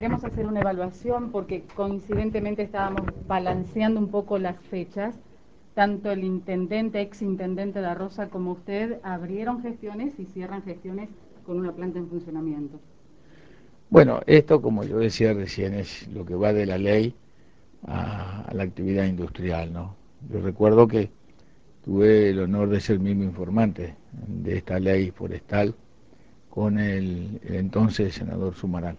Queremos hacer una evaluación porque coincidentemente estábamos balanceando un poco las fechas. Tanto el intendente, ex intendente de Rosa, como usted abrieron gestiones y cierran gestiones con una planta en funcionamiento. Bueno, esto, como yo decía recién, es lo que va de la ley a la actividad industrial, ¿no? Yo recuerdo que tuve el honor de ser mismo informante de esta ley forestal con el entonces senador Sumarán.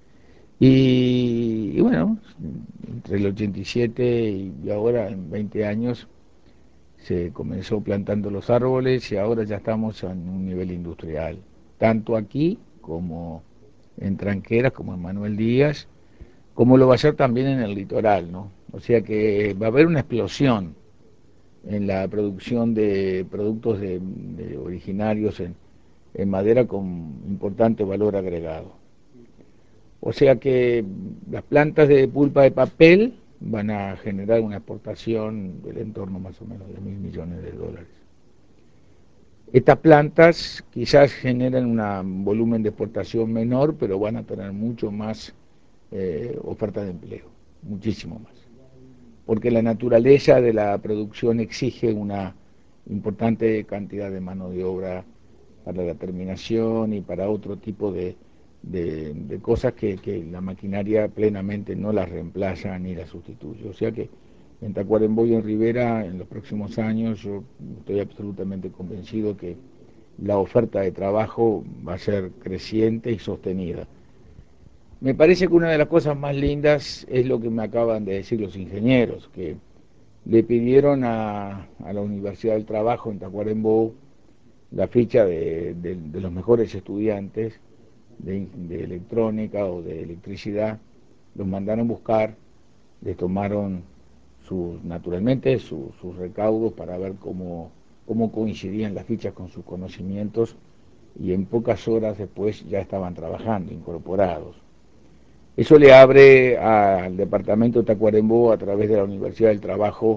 Y bueno, entre el 87 y ahora, en 20 años, se comenzó plantando los árboles y ahora ya estamos en un nivel industrial, tanto aquí como en Tranqueras, como en Manuel Díaz, como lo va a ser también en el litoral, ¿no? O sea que va a haber una explosión en la producción de productos de originarios en madera con importante valor agregado. O sea que las plantas de pulpa de papel van a generar una exportación del entorno más o menos de $1.000 millones. Estas plantas quizás generan un volumen de exportación menor, pero van a tener mucho más oferta de empleo, muchísimo más. Porque la naturaleza de la producción exige una importante cantidad de mano de obra para la terminación y para otro tipo de cosas que la maquinaria plenamente no las reemplaza ni las sustituye. O sea que en Tacuarembó y en Rivera, en los próximos años, yo estoy absolutamente convencido que la oferta de trabajo va a ser creciente y sostenida. Me parece que una de las cosas más lindas es lo que me acaban de decir los ingenieros, que le pidieron a la Universidad del Trabajo en Tacuarembó la ficha de los mejores estudiantes de electrónica o de electricidad, los mandaron buscar, les tomaron naturalmente sus recaudos para ver cómo coincidían las fichas con sus conocimientos y en pocas horas después ya estaban trabajando, incorporados. Eso le abre al departamento de Tacuarembó a través de la Universidad del Trabajo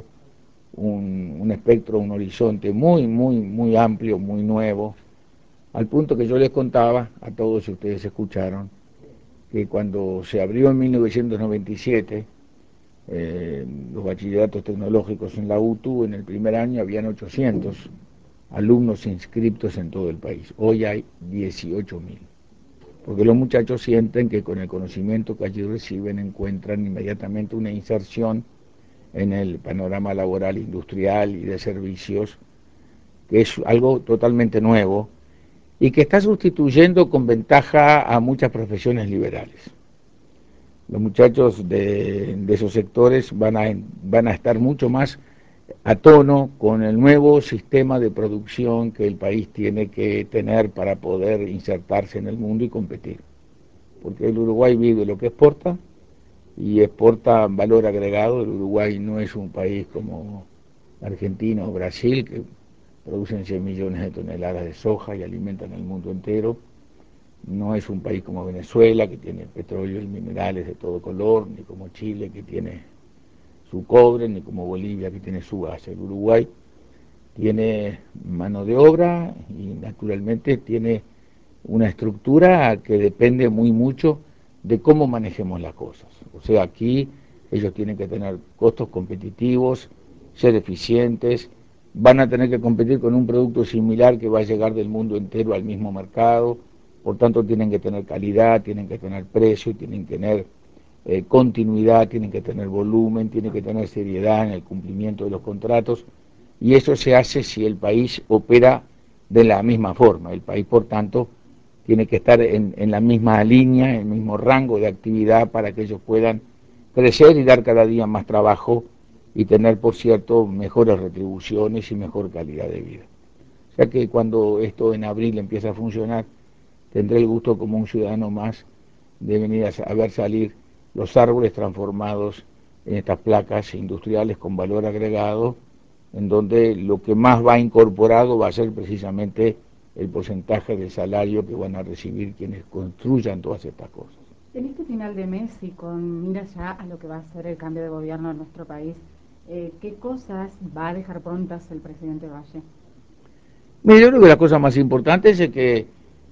un espectro, un horizonte muy amplio, muy nuevo, al punto que yo les contaba a todos, si ustedes escucharon, que cuando se abrió en 1997 los bachilleratos tecnológicos en la UTU, en el primer año habían 800 alumnos inscriptos en todo el país. Hoy hay 18.000, porque los muchachos sienten que con el conocimiento que allí reciben encuentran inmediatamente una inserción en el panorama laboral, industrial y de servicios, que es algo totalmente nuevo y que está sustituyendo con ventaja a muchas profesiones liberales. Los muchachos de esos sectores van a estar mucho más a tono con el nuevo sistema de producción que el país tiene que tener para poder insertarse en el mundo y competir. Porque el Uruguay vive lo que exporta y exporta valor agregado. El Uruguay no es un país como Argentina o Brasil, que producen 100 millones de toneladas de soja y alimentan al mundo entero. No es un país como Venezuela, que tiene petróleo y minerales de todo color, ni como Chile, que tiene su cobre, ni como Bolivia, que tiene su gas. El Uruguay tiene mano de obra y naturalmente tiene una estructura que depende muy mucho de cómo manejemos las cosas. O sea, aquí ellos tienen que tener costos competitivos, ser eficientes, van a tener que competir con un producto similar que va a llegar del mundo entero al mismo mercado, por tanto tienen que tener calidad, tienen que tener precio, tienen que tener continuidad, tienen que tener volumen, tienen que tener seriedad en el cumplimiento de los contratos, y eso se hace si el país opera de la misma forma. El país, por tanto, tiene que estar en la misma línea, en el mismo rango de actividad para que ellos puedan crecer y dar cada día más trabajo y tener, por cierto, mejores retribuciones y mejor calidad de vida. O sea que cuando esto en abril empiece a funcionar, tendré el gusto como un ciudadano más de venir a ver salir los árboles transformados en estas placas industriales con valor agregado, en donde lo que más va incorporado va a ser precisamente el porcentaje de salario que van a recibir quienes construyan todas estas cosas. En este final de mes y con mira ya a lo que va a ser el cambio de gobierno en nuestro país, ¿qué cosas va a dejar prontas el presidente Valle? Mira, yo creo que la cosa más importante es que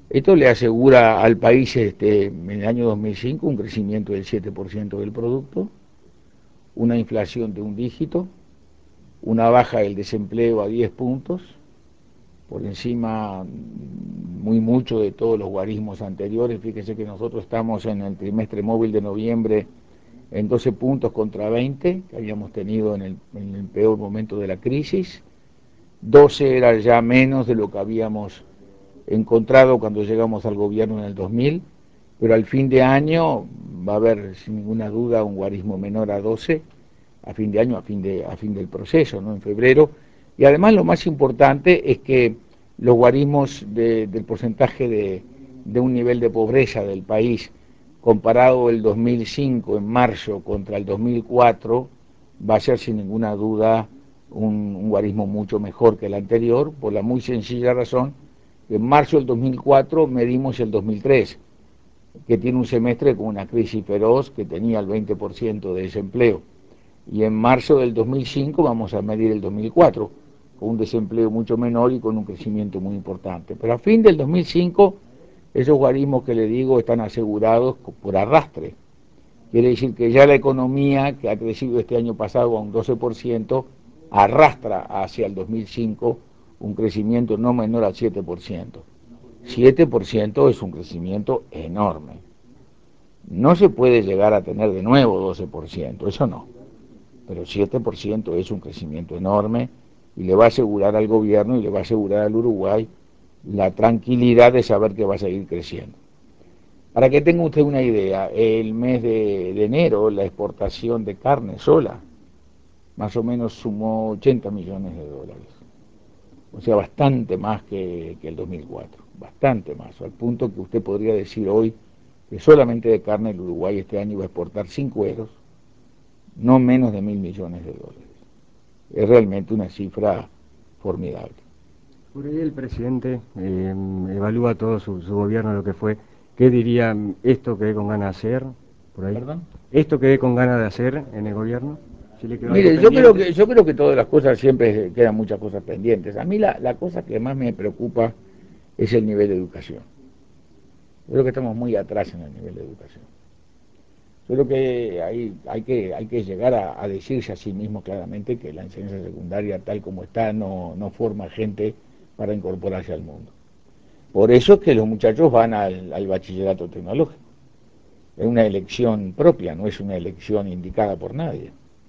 Esto le asegura al país en el año 2005 un crecimiento del 7% del producto, una inflación de un dígito, una baja del desempleo a 10 puntos, por encima muy mucho de todos los guarismos anteriores. Fíjese que nosotros estamos en el trimestre móvil de noviembre en 12 puntos contra 20 que habíamos tenido en el peor momento de la crisis. 12 era ya menos de lo que habíamos encontrado cuando llegamos al gobierno en el 2000, pero al fin de año va a haber sin ninguna duda un guarismo menor a 12 a fin de año, a fin del proceso, ¿no? En febrero. Y además lo más importante es que los guarismos del porcentaje de un nivel de pobreza del país comparado el 2005 en marzo contra el 2004 va a ser sin ninguna duda un guarismo mucho mejor que el anterior, por la muy sencilla razón que en marzo del 2004 medimos el 2003, que tiene un semestre con una crisis feroz que tenía el 20% de desempleo. Y en marzo del 2005 vamos a medir el 2004, con un desempleo mucho menor y con un crecimiento muy importante. Pero a fin del 2005, esos guarismos que le digo están asegurados por arrastre. Quiere decir que ya la economía, que ha crecido este año pasado a un 12%, arrastra hacia el 2005 un crecimiento no menor al 7%. 7% es un crecimiento enorme. No se puede llegar a tener de nuevo 12%, eso no. Pero 7% es un crecimiento enorme y le va a asegurar al gobierno y le va a asegurar al Uruguay la tranquilidad de saber que va a seguir creciendo. Para que tenga usted una idea, el mes de enero la exportación de carne sola más o menos sumó 80 millones de dólares. O sea, bastante más que el 2004, bastante más, al punto que usted podría decir hoy que solamente de carne el Uruguay este año va a exportar sin cueros, no menos de 1.000 millones de dólares. Es realmente una cifra formidable. Por ahí el presidente evalúa todo su gobierno, lo que fue. ¿Qué diría esto que con ganas de hacer? Por ahí. ¿Perdón? ¿Esto que con ganas de hacer en el gobierno? ¿Si le quedó algo Mire, pendiente? yo creo que todas las cosas siempre quedan muchas cosas pendientes. A mí la cosa que más me preocupa es el nivel de educación. Yo creo que estamos muy atrás en el nivel de educación. Yo creo que hay que llegar a decirse a sí mismo claramente que la enseñanza secundaria tal como está no forma gente para incorporarse al mundo. Por eso es que los muchachos van al bachillerato tecnológico. Es una elección propia, no es una elección indicada por nadie.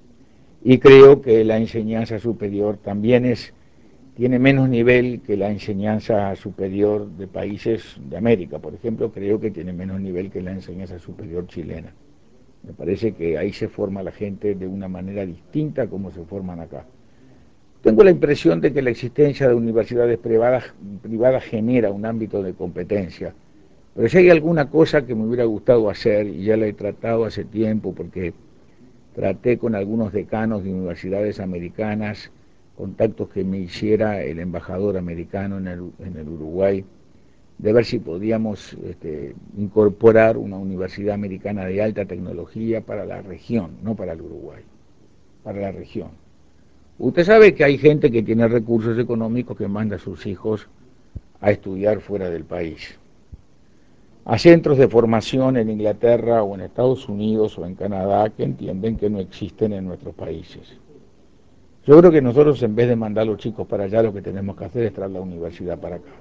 Y creo que la enseñanza superior también tiene menos nivel que la enseñanza superior de países de América, por ejemplo, creo que tiene menos nivel que la enseñanza superior chilena. Me parece que ahí se forma la gente de una manera distinta a como se forman acá. Tengo la impresión de que la existencia de universidades privadas genera un ámbito de competencia. Pero si hay alguna cosa que me hubiera gustado hacer, y ya la he tratado hace tiempo, porque traté con algunos decanos de universidades americanas, contactos que me hiciera el embajador americano en el Uruguay, de ver si podíamos incorporar una universidad americana de alta tecnología para la región, no para el Uruguay, para la región. Usted sabe que hay gente que tiene recursos económicos que manda a sus hijos a estudiar fuera del país, a centros de formación en Inglaterra o en Estados Unidos o en Canadá que entienden que no existen en nuestros países. Yo creo que nosotros en vez de mandar a los chicos para allá lo que tenemos que hacer es traer la universidad para acá.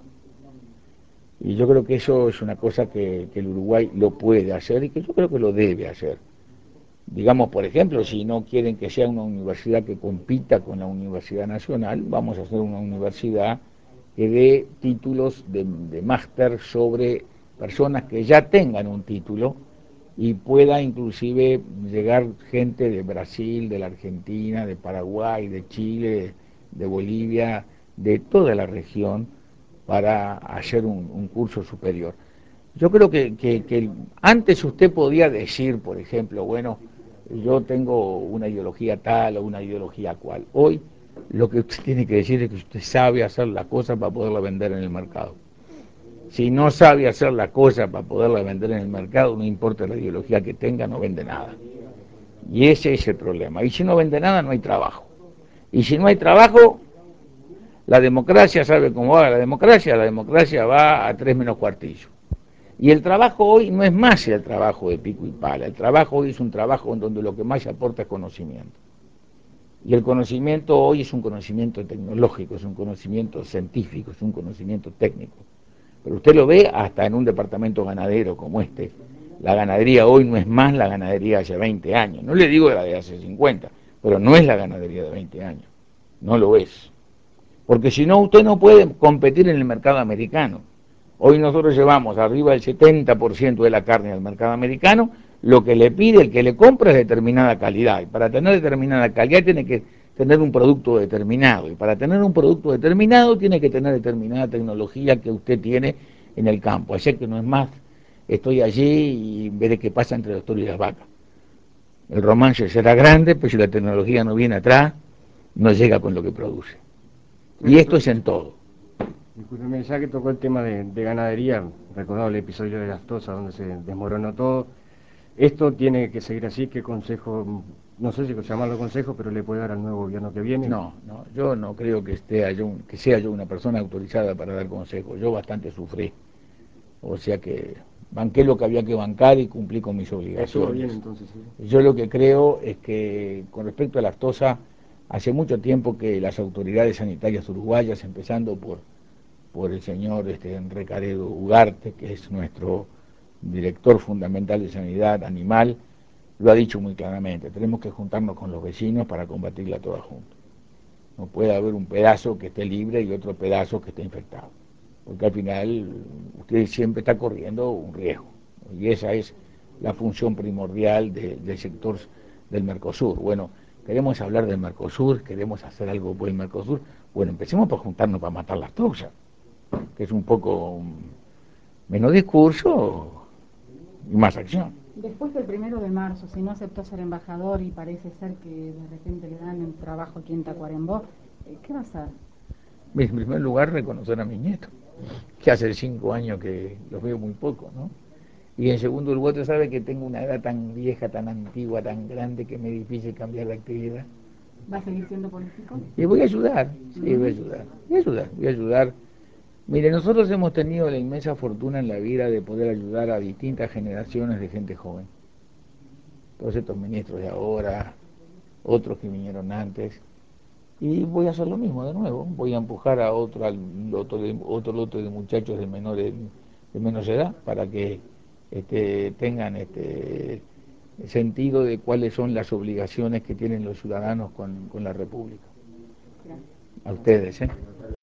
Y yo creo que eso es una cosa que el Uruguay lo puede hacer y que yo creo que lo debe hacer. Digamos, por ejemplo, si no quieren que sea una universidad que compita con la Universidad Nacional, vamos a hacer una universidad que dé títulos de máster sobre personas que ya tengan un título y pueda inclusive llegar gente de Brasil, de la Argentina, de Paraguay, de Chile, de Bolivia, de toda la región para hacer un curso superior. Yo creo que antes usted podía decir, por ejemplo, bueno, yo tengo una ideología tal o una ideología cual. Hoy lo que usted tiene que decir es que usted sabe hacer la cosa para poderla vender en el mercado. Si no sabe hacer la cosa para poderla vender en el mercado, no importa la ideología que tenga, no vende nada. Y ese es el problema. Y si no vende nada, no hay trabajo. Y si no hay trabajo, La democracia, ¿sabe cómo va la democracia? La democracia va a 3 menos cuartillo. Y el trabajo hoy no es más el trabajo de pico y pala, el trabajo hoy es un trabajo en donde lo que más se aporta es conocimiento. Y el conocimiento hoy es un conocimiento tecnológico, es un conocimiento científico, es un conocimiento técnico. Pero usted lo ve hasta en un departamento ganadero como este. La ganadería hoy no es más la ganadería de hace 20 años. No le digo la de hace 50, pero no es la ganadería de 20 años. No lo es. Porque si no, usted no puede competir en el mercado americano. Hoy nosotros llevamos arriba del 70% de la carne al mercado americano, lo que le pide el que le compra es determinada calidad. Y para tener determinada calidad tiene que tener un producto determinado. Y para tener un producto determinado tiene que tener determinada tecnología que usted tiene en el campo. Así que no es más, estoy allí y veré qué pasa entre los toros y las vacas. El romance será grande, pero si la tecnología no viene atrás, no llega con lo que produce. Y esto es en todo. Discúlpeme, ya que tocó el tema de ganadería, recordado el episodio de las tosas donde se desmoronó todo, esto tiene que seguir así. ¿Qué consejo, no sé si llamarlo consejo, pero le puede dar al nuevo gobierno que viene? No, no, yo no creo que que sea yo una persona autorizada para dar consejos. Yo bastante sufrí. O sea que banqué lo que había que bancar y cumplí con mis Estuvo bien obligaciones. entonces, sí. Yo lo que creo es que con respecto a la lactosa, hace mucho tiempo que las autoridades sanitarias uruguayas, empezando por el señor Recaredo Ugarte, que es nuestro director fundamental de sanidad animal, lo ha dicho muy claramente: tenemos que juntarnos con los vecinos para combatirla toda juntos. No puede haber un pedazo que esté libre y otro pedazo que esté infectado, porque al final usted siempre está corriendo un riesgo, y esa es la función primordial del sector del Mercosur. Bueno, queremos hablar del Mercosur, queremos hacer algo por el Mercosur. Bueno, empecemos por juntarnos para matar las tosas, que es un poco menos discurso y más acción. Después del 1 de marzo, si no aceptó ser embajador y parece ser que de repente le dan el trabajo aquí en Tacuarembó, ¿qué va a hacer? En primer lugar, reconocer a mis nietos, que hace 5 años que los veo muy poco, ¿no? Y en segundo lugar, usted sabe que tengo una edad tan vieja, tan antigua, tan grande, que me es difícil cambiar de actividad. ¿Va a seguir siendo político? Y voy a ayudar, sí, voy a ayudar, voy a ayudar, voy a ayudar. Mire, nosotros hemos tenido la inmensa fortuna en la vida de poder ayudar a distintas generaciones de gente joven. Todos estos ministros de ahora, otros que vinieron antes. Y voy a hacer lo mismo de nuevo, voy a empujar a otro lote de muchachos de menos edad para que tengan sentido de cuáles son las obligaciones que tienen los ciudadanos con la República. Gracias. A ustedes, ¿eh?